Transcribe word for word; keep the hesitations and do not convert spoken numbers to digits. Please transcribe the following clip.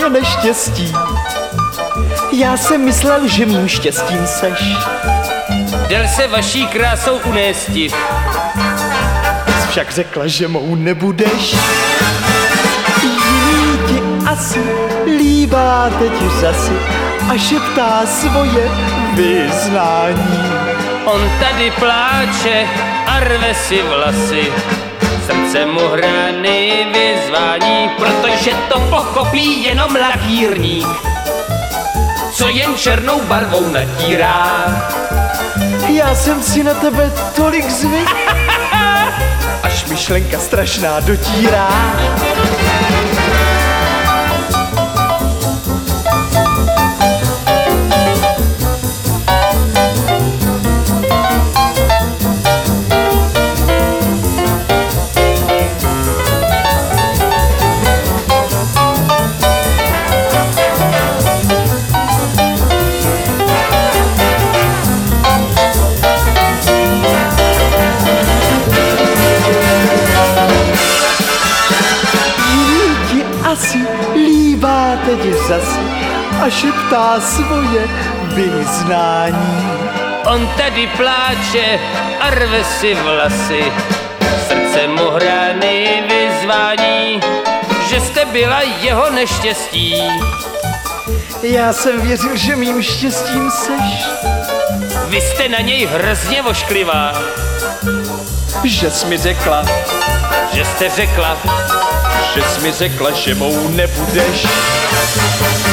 jeho neštěstí. Já jsem myslel, že mým štěstím seš. Del se vaší krásou unésti. Však řekla, že mou nebudeš. Jiný ti asi líbá teď už zasi a šeptá svoje vyznání. On tady pláče a rve si vlasy, srdce mu hrany vyzvání, protože to pochopí jenom lakírník, co jen černou barvou natírá. Já jsem si na tebe tolik zvyk, až myšlenka strašná dotírá. Asi líbá teď zasi a šeptá svoje vyznání. On tady pláče a rve si vlasy, srdce mu hrany vyzvání, že jste byla jeho neštěstí. Já jsem věřil, že mým štěstím seš. Vy jste na něj hrozně vošklivá, Že jsi mi řekla, že jste řekla, že jsi mi řekla, že mou nebudeš.